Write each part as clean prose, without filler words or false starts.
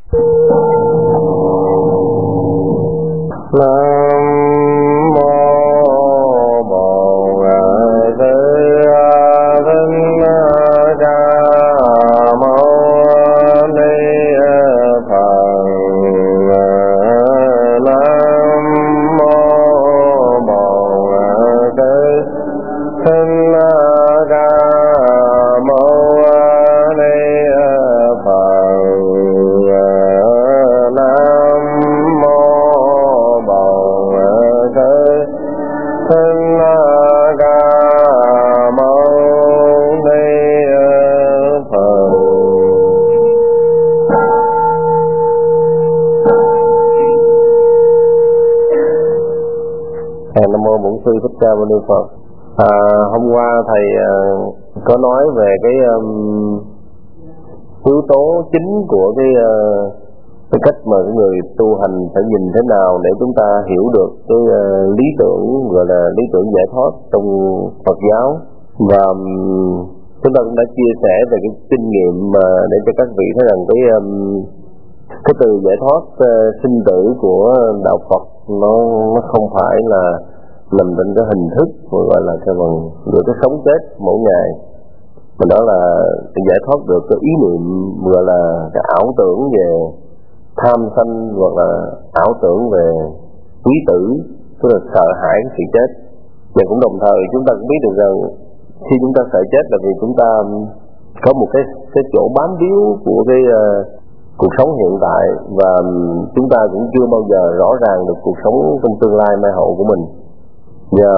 Nam mô Bổn Sư Thích Ca Mâu Ni Phật. Hôm qua thầy có nói về cái yếu tố chính của cái cách mà cái người tu hành phải nhìn thế nào để chúng ta hiểu được cái lý tưởng, gọi là lý tưởng giải thoát trong Phật giáo. Và chúng ta cũng đã chia sẻ về cái kinh nghiệm mà để cho các vị thấy rằng cái từ giải thoát sinh tử của đạo Phật nó không phải là nằm trên cái hình thức gọi là cái bằng giữa cái sống chết mỗi ngày, mà đó là giải thoát được cái ý niệm gọi là cái ảo tưởng về tham sân, hoặc là ảo tưởng về quý tử, tức là sợ hãi sự chết. Và cũng đồng thời chúng ta cũng biết được rằng khi chúng ta sợ chết là vì chúng ta có một cái chỗ bám víu của cái cuộc sống hiện tại, và chúng ta cũng chưa bao giờ rõ ràng được cuộc sống trong tương lai mai hậu của mình. Và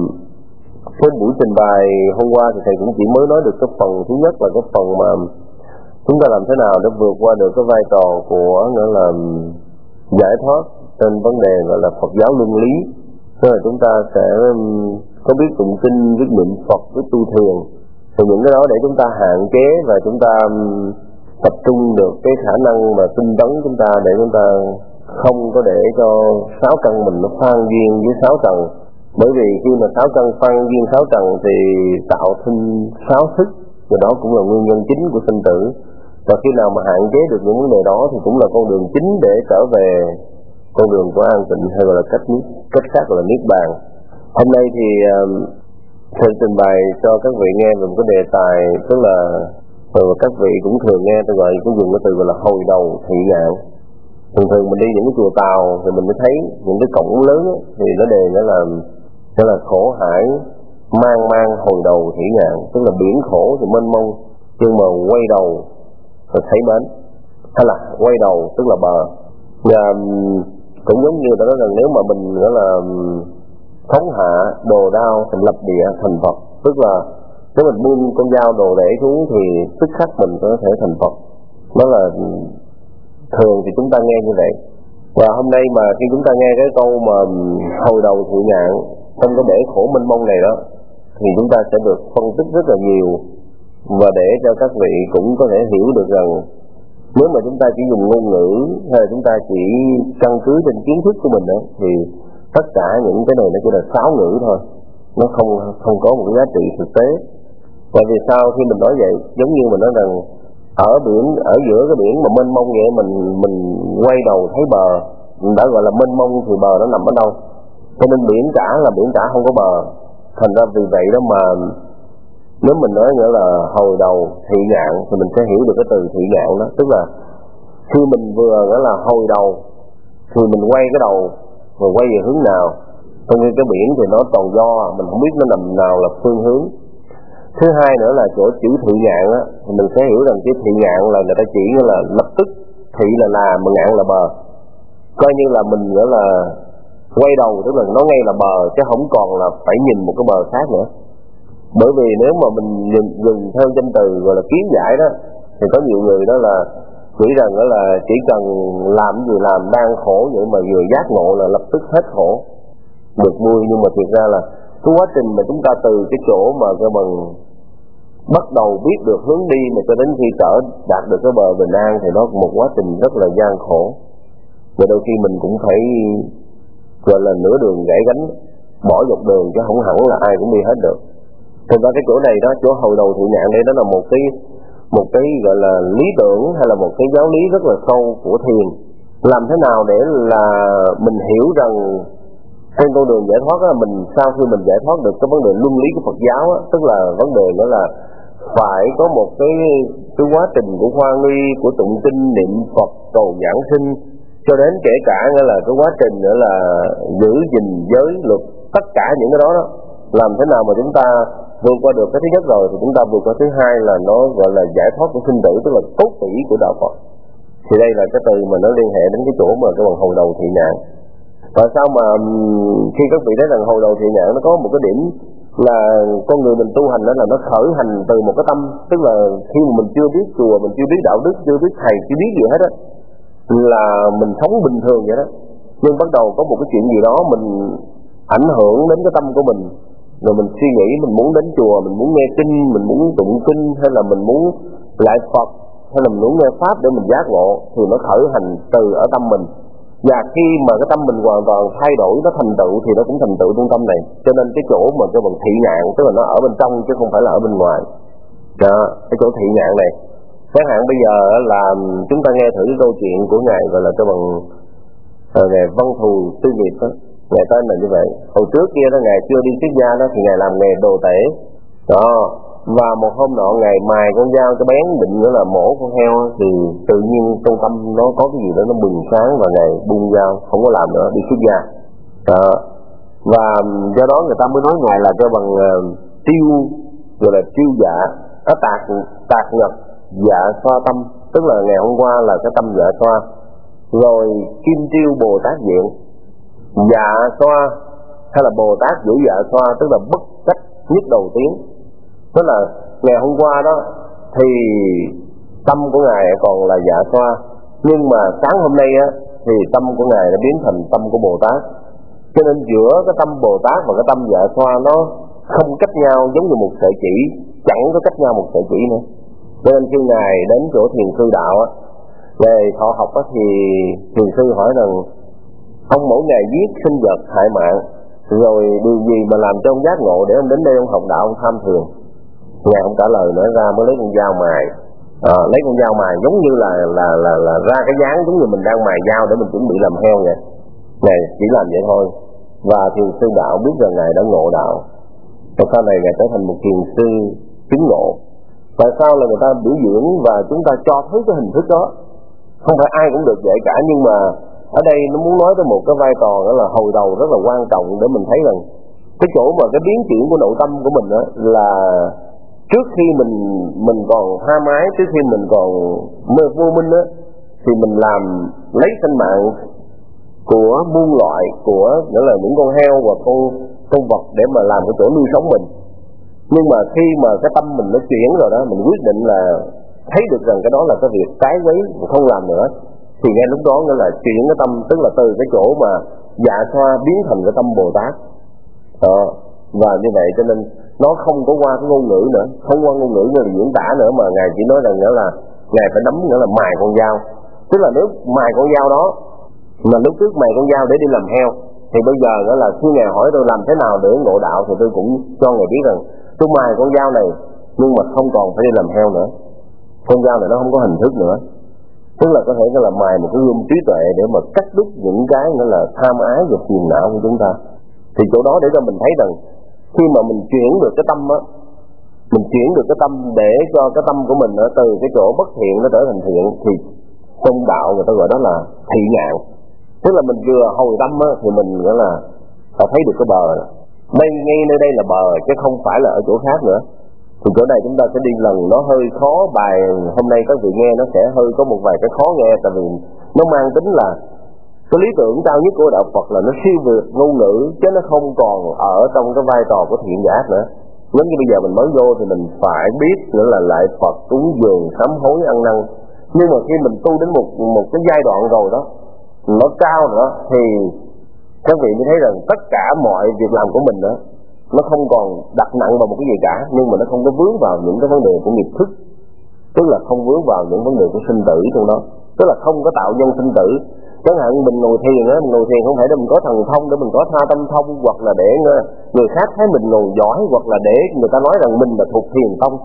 cái buổi trình bày hôm qua thì thầy cũng chỉ mới nói được cái phần thứ nhất, là cái phần mà chúng ta làm thế nào để vượt qua được cái vai trò của nghĩa là giải thoát trên vấn đề gọi là Phật giáo luân lý. Tức là chúng ta sẽ có biết tụng kinh, biết niệm Phật, biết tu thiền, thì những cái đó để chúng ta hạn chế và chúng ta tập trung được cái khả năng mà tinh tấn chúng ta, để chúng ta không có để cho sáu căn mình nó phan duyên với sáu trần. Bởi vì khi mà sáu căn phan duyên sáu trần thì tạo sinh sáu thức, và đó cũng là nguyên nhân chính của sinh tử. Và khi nào mà hạn chế được những vấn đề đó thì cũng là con đường chính để trở về con đường của an tịnh, hay gọi là cách khác gọi là niết bàn. Hôm nay thì thầy trình bày cho các vị nghe về một cái đề tài, tức là các vị cũng thường nghe tôi gọi cũng dùng cái từ gọi là hồi đầu thị ngạn. Thường mình đi những cái chùa Tàu thì mình mới thấy những cái cổng lớn ấy, thì nó đề nó là khổ hải mang hồi đầu thị ngạn, tức là biển khổ thì mênh mông, nhưng mà quay đầu rồi thấy bến, hay là quay đầu tức là bờ. Và cũng giống như đó là nếu mà mình gọi là thống hạ đồ đao thành lập địa thành Phật, tức là nếu mình buông con dao đồ để xuống thì tức khắc mình có thể thành Phật. Đó là thường thì chúng ta nghe như vậy. Và hôm nay mà khi chúng ta nghe cái câu mà hồi đầu thị ngạn trong cái bể khổ mênh mông này đó, thì chúng ta sẽ được phân tích rất là nhiều, và để cho các vị cũng có thể hiểu được rằng nếu mà chúng ta chỉ dùng ngôn ngữ hay là chúng ta chỉ căn cứ trên kiến thức của mình đó, thì tất cả những cái này nó chỉ là sáo ngữ thôi, nó không có một cái giá trị thực tế. Và vì sao khi mình nói vậy, giống như mình nói rằng ở biển, ở giữa cái biển mà mênh mông vậy, mình quay đầu thấy bờ, mình đã gọi là mênh mông thì bờ nó nằm ở đâu? Cho nên biển cả là biển cả, không có bờ. Thành ra vì vậy đó mà nếu mình nói nghĩa là hồi đầu thị ngạn thì mình sẽ hiểu được cái từ thị ngạn đó, tức là khi mình vừa nghĩa là hồi đầu thì mình quay cái đầu rồi quay về hướng nào. Trong khi cái biển thì nó toàn do, mình không biết nó nằm nào là phương hướng. Thứ hai nữa là chỗ chữ thị ngạn á, thì mình sẽ hiểu rằng cái thị ngạn là người ta chỉ nghĩa là lập tức, thị là mà ngạn là bờ. Coi như là mình nghĩa là quay đầu, tức là nó ngay là bờ, chứ không còn là phải nhìn một cái bờ khác nữa. Bởi vì nếu mà mình dùng theo danh từ gọi là kiến giải đó, thì có nhiều người đó là nghĩ rằng đó là chỉ cần làm gì làm, đang khổ vậy mà vừa giác ngộ là lập tức hết khổ, được vui. Nhưng mà thiệt ra là cái quá trình mà chúng ta từ cái chỗ mà cái bằng bắt đầu biết được hướng đi mà cho đến khi đạt được cái bờ bình an thì nó một quá trình rất là gian khổ, và đôi khi mình cũng phải gọi là nửa đường gãy gánh, bỏ dọc đường, chứ không hẳn là ai cũng đi hết được. Thực ra cái chỗ này đó, chỗ hồi đầu thị ngạn đây, đó là một cái gọi là lý tưởng hay là một cái giáo lý rất là sâu của thiền. Làm thế nào để là mình hiểu rằng trên con đường giải thoát á, mình sau khi mình giải thoát được cái vấn đề luân lý của Phật giáo á, tức là vấn đề đó là phải có một cái quá trình của khoa nghi, của tụng kinh niệm Phật cầu giảng sinh, cho đến kể cả nghĩa là cái quá trình nữa là giữ gìn giới luật, tất cả những cái đó đó, làm thế nào mà chúng ta vượt qua được cái thứ nhất rồi thì chúng ta vượt qua thứ hai là nó gọi là giải thoát của sinh tử, tức là cốt tủy của đạo Phật. Thì đây là cái từ mà nó liên hệ đến cái chỗ mà cái bằng hồi đầu thị nhãn. Và sao mà khi các vị thấy rằng hồi đầu thị nhãn nó có một cái điểm là con người mình tu hành đó là nó khởi hành từ một cái tâm, tức là khi mà mình chưa biết chùa, mình chưa biết đạo đức, chưa biết thầy, chưa biết gì hết á, là mình sống bình thường vậy đó. Nhưng bắt đầu có một cái chuyện gì đó mình ảnh hưởng đến cái tâm của mình, rồi mình suy nghĩ mình muốn đến chùa, mình muốn nghe kinh, mình muốn tụng kinh, hay là mình muốn lại Phật, hay là mình muốn nghe Pháp để mình giác ngộ, thì nó khởi hành từ ở tâm mình. Và khi mà cái tâm mình hoàn toàn thay đổi, nó thành tựu thì nó cũng thành tựu trung tâm này. Cho nên cái chỗ mà cái bằng thị nhạn, tức là nó ở bên trong chứ không phải là ở bên ngoài. Đó, cái chỗ thị nhạn này. Chẳng hạn bây giờ là chúng ta nghe thử cái câu chuyện của ngài gọi là cái bằng ngài Văn Thù Tư Nghiệp đó. Ngài tên là như vậy. Hồi trước kia đó ngài chưa đi xuất gia đó thì ngài làm nghề đồ tể. Đó. Và một hôm nọ ngài mài con dao cho bén, định nữa là mổ con heo, thì tự nhiên trong tâm nó có cái gì đó nó bừng sáng và ngài buông dao, không có làm nữa, đi xuất gia. Đó. Và do đó người ta mới nói ngài là cái bằng tiêu, gọi là tiêu dạ, nó tạc nhập dạ xoa tâm, tức là ngày hôm qua là cái tâm dạ xoa, rồi kim tiêu Bồ Tát diện, dạ xoa hay là Bồ Tát giữ dạ xoa, tức là bất cách nhất đầu tiên. Tức là ngày hôm qua đó thì tâm của ngài còn là dạ xoa, nhưng mà sáng hôm nay á thì tâm của ngài đã biến thành tâm của Bồ Tát. Cho nên giữa cái tâm Bồ Tát và cái tâm dạ xoa nó không cách nhau, giống như một sợi chỉ, chẳng có cách nhau một sợi chỉ nữa. Cho nên khi ngài đến chỗ thiền sư đạo á, về thọ học á, thì thiền sư hỏi rằng ông mỗi ngày giết sinh vật hại mạng, rồi điều gì mà làm cho ông giác ngộ để ông đến đây ông học đạo, ông tham thường. Ngài không trả lời nữa, ra mới lấy con dao mài, lấy con dao mài giống như là ra cái dáng giống như mình đang mài dao để mình chuẩn bị làm heo vậy. Ngài chỉ làm vậy thôi. Và thiền sư đạo biết rằng ngài đã ngộ đạo, và sau này ngài trở thành một thiền sư chứng ngộ. Tại sao là người ta biểu diễn và chúng ta cho thấy cái hình thức đó? Không phải ai cũng được vậy cả, nhưng mà ở đây nó muốn nói tới một cái vai trò đó là hồi đầu rất là quan trọng, để mình thấy rằng cái chỗ mà cái biến chuyển của nội tâm của mình đó là trước khi mình còn ham ái, trước khi mình còn mơ vô minh á, thì mình làm lấy sinh mạng của muôn loại, của nghĩa là những con heo và con vật để mà làm cái chỗ nuôi sống mình. Nhưng mà khi mà cái tâm mình nó chuyển rồi đó, mình quyết định là thấy được rằng cái đó là cái việc trái quấy, không làm nữa, thì ngay lúc đó nghĩa là chuyển cái tâm, tức là từ cái chỗ mà dạ xoa biến thành cái tâm Bồ Tát. Và như vậy cho nên nó không có qua cái ngôn ngữ nữa, không qua ngôn ngữ nữa là diễn tả nữa, mà ngài chỉ nói rằng nghĩa là ngài phải đấm nghĩa là mài con dao. Tức là nếu mài con dao đó, mà lúc trước mài con dao để đi làm heo, thì bây giờ nghĩa là khi ngài hỏi tôi làm thế nào để ngộ đạo, thì tôi cũng cho ngài biết rằng tôi mài con dao này nhưng mà không còn phải đi làm heo nữa. Con dao này nó không có hình thức nữa, tức là có thể là mài một cái gươm trí tuệ để mà cắt đứt những cái nghĩa là tham ái và phiền não của chúng ta. Thì chỗ đó để cho mình thấy rằng khi mà mình chuyển được cái tâm á, mình chuyển được cái tâm để cho cái tâm của mình ở từ cái chỗ bất thiện nó trở thành thiện, thì trong đạo người ta gọi đó là thị nhạn. Tức là mình vừa hồi tâm á, thì mình gọi là ta thấy được cái bờ. Đây ngay nơi đây là bờ chứ không phải là ở chỗ khác nữa. Thì chỗ này chúng ta sẽ đi lần nó hơi khó, bài hôm nay các vị nghe nó sẽ hơi có một vài cái khó nghe, tại vì nó mang tính là cái lý tưởng cao nhất của đạo Phật là nó siêu vượt ngôn ngữ, chứ nó không còn ở trong cái vai trò của thiện giả nữa. Giống như bây giờ mình mới vô thì mình phải biết nữa là lại Phật, cúng dường, sám hối, ăn năn. Nhưng mà khi mình tu đến một cái giai đoạn rồi đó, nó cao nữa, thì các vị mới thấy rằng tất cả mọi việc làm của mình đó, nó không còn đặt nặng vào một cái gì cả, nhưng mà nó không có vướng vào những cái vấn đề của nghiệp thức, tức là không vướng vào những vấn đề của sinh tử trong đó, tức là không có tạo nhân sinh tử. Chẳng hạn mình ngồi thiền á, mình ngồi thiền không phải để mình có thần thông, để mình có tha tâm thông, hoặc là để người khác thấy mình ngồi giỏi, hoặc là để người ta nói rằng mình là thuộc thiền tông.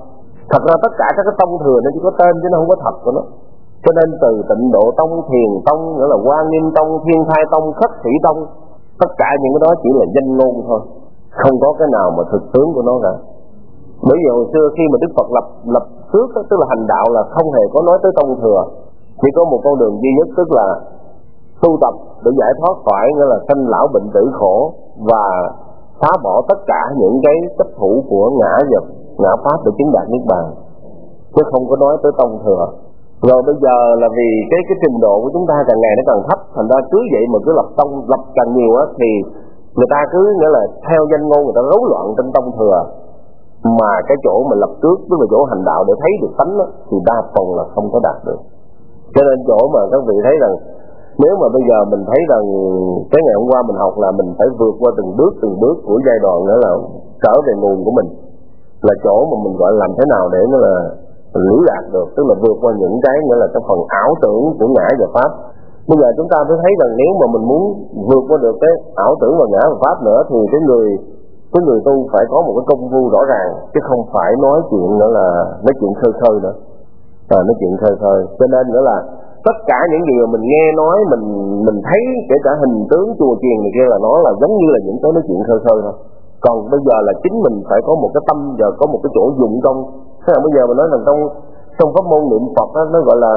Thật ra tất cả các cái tông thừa nó chỉ có tên chứ nó không có thật của nó. Cho nên từ Tịnh Độ Tông, Thiền Tông, nghĩa là Hoa Nghiêm Tông, Thiên Thai Tông, Khất Sĩ Tông, tất cả những cái đó chỉ là danh ngôn thôi, không có cái nào mà thực tướng của nó cả. Bởi vì hồi xưa khi mà Đức Phật lập trước đó, tức là hành đạo là không hề có nói tới tông thừa, chỉ có một con đường duy nhất, tức là tu tập để giải thoát khỏi nghĩa là sanh lão bệnh tử khổ và phá bỏ tất cả những cái chấp thủ của ngã pháp để chứng đạt niết bàn, chứ không có nói tới tông thừa. Rồi bây giờ là vì cái trình độ của chúng ta càng ngày nó càng thấp, thành ra cứ vậy mà cứ lập càng nhiều á, thì người ta cứ nghĩa là theo danh ngôn người ta rối loạn trên tông thừa, mà cái chỗ mà lập trước tức là chỗ hành đạo để thấy được tánh đó, thì đa phần là không có đạt được. Cho nên chỗ mà các vị thấy rằng nếu mà bây giờ mình thấy rằng cái ngày hôm qua mình học là mình phải vượt qua từng bước của giai đoạn nữa là trở về nguồn của mình, là chỗ mà mình gọi làm thế nào để nó là liễu đạt được, tức là vượt qua những cái nghĩa là cái phần ảo tưởng của ngã và pháp. Bây giờ chúng ta mới thấy rằng nếu mà mình muốn vượt qua được cái ảo tưởng và ngã và pháp nữa thì cái người tu phải có một cái công phu rõ ràng, chứ không phải nói chuyện nữa là nói chuyện khơi nữa, nói chuyện khơi. Cho nên nữa là tất cả những gì mà mình nghe nói, mình thấy kể cả hình tướng chùa chiền này kia là nó là giống như là những cái nói chuyện khơi thôi. Còn bây giờ là chính mình phải có một cái tâm và có một cái chỗ dụng công. Thế là bây giờ mình nói rằng trong pháp môn niệm Phật đó, nó gọi là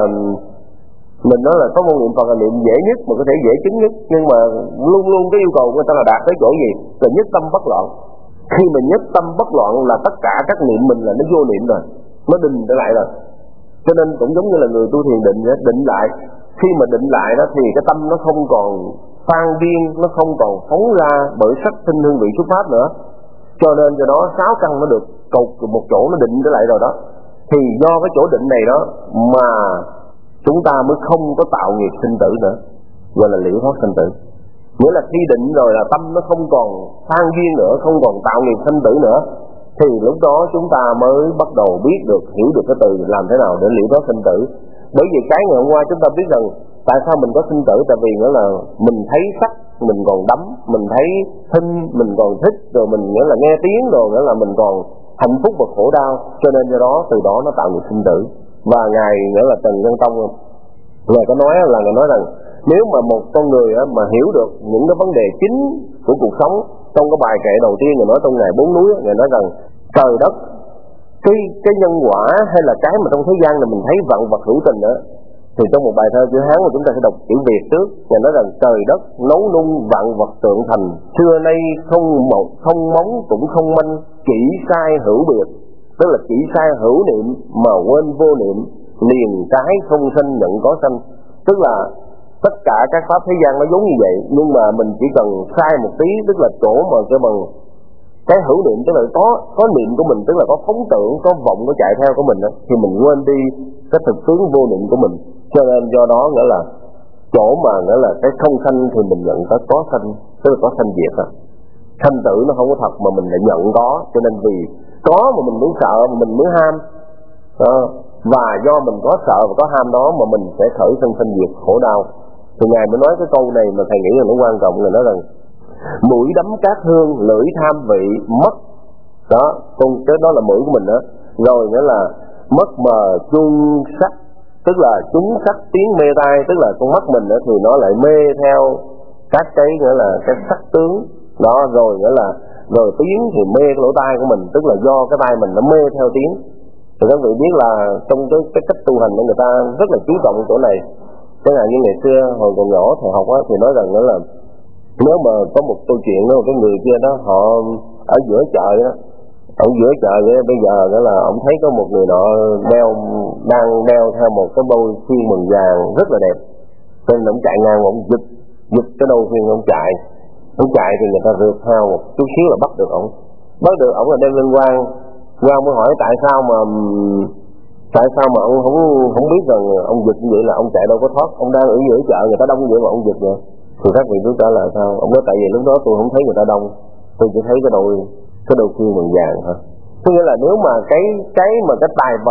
mình nói là pháp môn niệm Phật là niệm dễ nhất mà có thể dễ chứng nhất, nhưng mà luôn luôn cái yêu cầu của người ta là đạt tới chỗ gì là nhất tâm bất loạn. Khi mà nhất tâm bất loạn là tất cả các niệm mình là nó vô niệm rồi, nó định trở lại rồi. Cho nên cũng giống như là người tu thiền định lại, khi mà định lại đó thì cái tâm nó không còn phan điên, nó không còn phóng ra bởi sắc sinh hương vị xuất pháp nữa. Cho nên do đó sáu căn nó được cột một chỗ, nó định trở lại rồi đó. Thì do cái chỗ định này đó mà chúng ta mới không có tạo nghiệp sinh tử nữa, gọi là liễu thoát sinh tử. Nghĩa là khi định rồi là tâm nó không còn phan duyên nữa, không còn tạo nghiệp sinh tử nữa, thì lúc đó chúng ta mới bắt đầu biết được, hiểu được cái từ làm thế nào để liễu thoát sinh tử. Bởi vì cái ngày hôm qua chúng ta biết rằng tại sao mình có sinh tử, tại vì nghĩa là mình thấy sắc mình còn đắm, mình thấy thinh mình còn thích, rồi mình nghĩa là nghe tiếng rồi nghĩa là mình còn hạnh phúc và khổ đau, cho nên do đó từ đó nó tạo nghiệp sinh tử. Và ngài nghĩa là Trần Nhân Tông ngài có nói là ngài nói rằng nếu mà một con người mà hiểu được những cái vấn đề chính của cuộc sống, trong cái bài kệ đầu tiên ngài nói trong ngày 4 núi, ngài nói rằng trời đất, cái nhân quả hay là cái mà trong thế gian này mình thấy vạn vật hữu tình đó, thì trong một bài thơ chữ Hán mà chúng ta sẽ đọc chữ Việt trước, ngài nói rằng trời đất nấu nung vạn vật tượng thành, xưa nay không móng cũng không manh, chỉ sai hữu biệt. Tức là chỉ sai hữu niệm mà quên vô niệm, liền cái không sanh nhận có sanh. Tức là tất cả các pháp thế gian nó giống như vậy, nhưng mà mình chỉ cần sai một tí, tức là chỗ mà cái bằng cái hữu niệm, tức là có niệm của mình, tức là có phóng tưởng, có vọng, có chạy theo của mình đó, thì mình quên đi cái thực tướng vô niệm của mình. Cho nên do đó nghĩa là chỗ mà nghĩa là cái không sanh thì mình nhận có sanh, tức là có sanh diệt đó. Sanh tử nó không có thật mà mình lại nhận có, cho nên vì có mà mình mới sợ, mà mình mới ham đó. Và do mình có sợ và có ham đó mà mình sẽ khởi sanh diệt khổ đau. Thì ngài mới nói cái câu này mà thầy nghĩ là nó quan trọng, là nói rằng mũi đắm cát hương, lưỡi tham vị mất đó, con cái đó là mũi của mình đó. Rồi nghĩa là mất mờ chuông sắc, tức là chúng sắc tiếng mê tai, tức là con mắt mình đó, thì nó lại mê theo các cái nghĩa là cái sắc tướng đó. Rồi nghĩa là rồi tiếng thì mê cái lỗ tai của mình, tức là do cái tai mình nó mê theo tiếng. Thì các vị biết là trong cái cách tu hành của người ta rất là chú trọng chỗ này. Chẳng hạn như ngày xưa hồi còn nhỏ thầy học á, thì nói rằng nữa là nếu mà có một câu chuyện đó, cái người kia đó họ ở giữa chợ đó, ở giữa chợ vậy, bây giờ đó là ông thấy có một người nọ đang đeo theo một cái đôi khuyên mừng vàng rất là đẹp, nên ông chạy ngang, ông giật cái đôi khuyên, ông chạy thì người ta rượt theo một chút xíu là bắt được ông là đem lên quan mới hỏi tại sao mà ông không biết rằng ông giật như vậy là ông chạy đâu có thoát, ông đang ở giữa chợ người ta đông vậy mà ông giật vậy. Thì các vị biết trả lời sao? Ông nói tại vì lúc đó tôi không thấy người ta đông, tôi chỉ thấy cái đôi khuyên mừng vàng thôi. Có nghĩa là nếu mà cái mà cái tài vật